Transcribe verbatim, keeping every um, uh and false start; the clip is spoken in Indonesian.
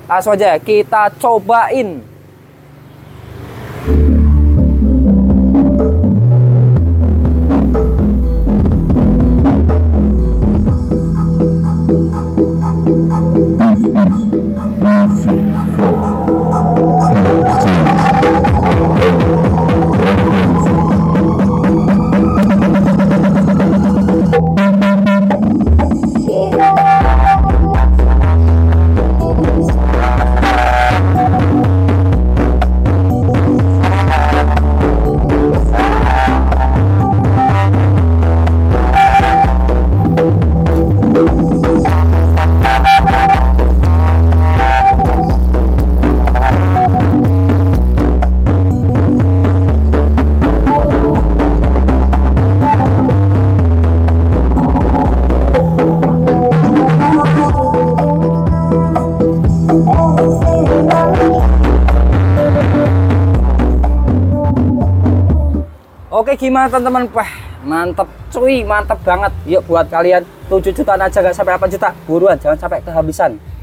Langsung aja kita cobain. Oke, gimana teman-teman? Wah, mantep cuy, mantep banget. Yuk buat kalian tujuh jutaan aja, nggak sampai delapan juta. Buruan, jangan sampai kehabisan.